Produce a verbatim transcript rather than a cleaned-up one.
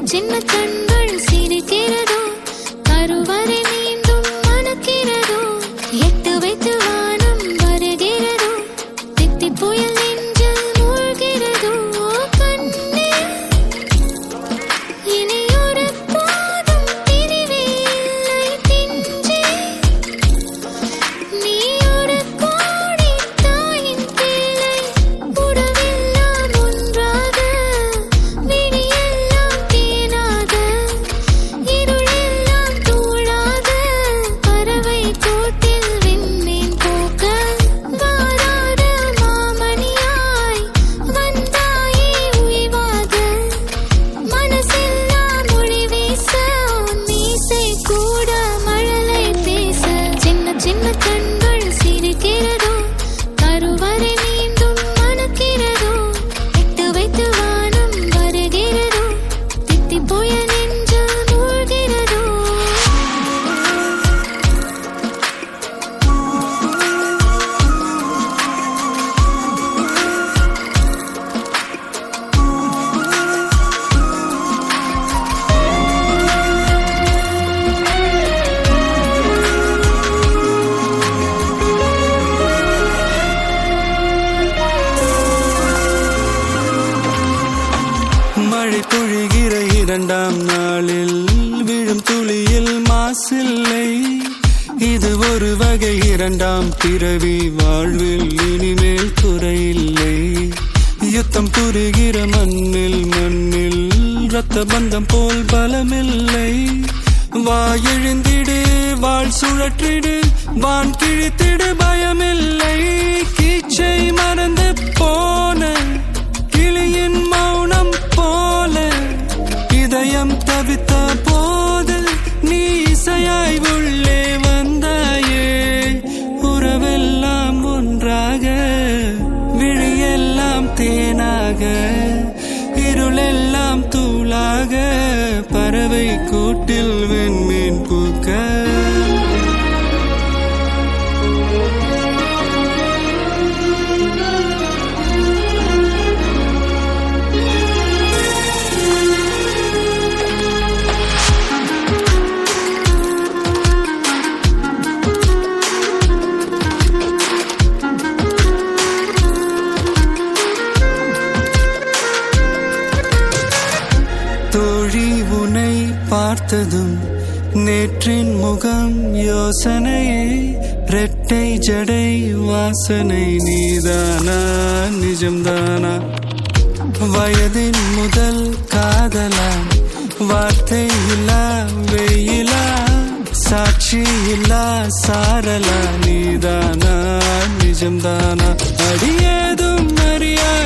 சின்ன கண்கள் சிரிக்கிறதோ கருவறை மீண்டும் மணக்கிறதோ எட்டு வைத்து வானம் வருகிறதோ தித்தி புயல் நெஞ்சில் மூழ்கிறதோ கண்ணே இனி ஒரு போதும் பிரிவே இல்லை பிஞ்சே நீ ஒரு கோடி தாயின் பிள்ளை உறவெல்லாம் ஒன்றாக விழியெல்லாம் தேனாக இருளெல்லாம் தூளாக பறவை கூட்டில் விண்மீன் போக்க வாராத மாமணியாய் வந்தாயே உய்வாக மனசெல்லாம் மொழி வீச உன் மீசை கூட மழலை பேச சின்ன சின்ன கண்கள் சிரிக்கிறதோ கருவறை மீண்டும் மணக்கிறதோ எட்டு வைத்து வானம் வருகிறதோ தித்தி புயல் நெஞ்சில் மூழ்கிறதோ மழை பொழிகிற இரண்டாம் நாளில் விழும் துளியில் மாசில்லை இது ஒரு வகை இரண்டாம் பிறவி வாழ்வில் இனிமேல் குறையில்லை யுத்தம் புரிகிற மண்ணில் மண்ணில் இரத்த பந்தம் போல் பலமில்லை வா எழுந்திடு வாழ் சுழற்றிடு வான் கிழித்திடு பயமில்லை கீச்சை மறந்து போன கிளியின் மௌனம் போல இதயம் தவித்த போது நீ இசையாய் உள்ளே வந்தாயே உறவெல்லாம் ஒன்றாக விழியெல்லாம் தேனாக இருளெல்லாம் தூளாக பறவை கூட்டில் வெண்மீன் பூக்க தோழி உன்னை பார்த்ததும் நேற்றின் முகம் யோசனையே ரெட்டை ஜடை வாசனை நீதானா நிஜம்தானா வயதின் முதல் காதலா வார்த்தை இல்லா வெயிலா சாட்சி இல்லா சாரலா நீதானா நிஜம்தானா அடியேதும் அறியா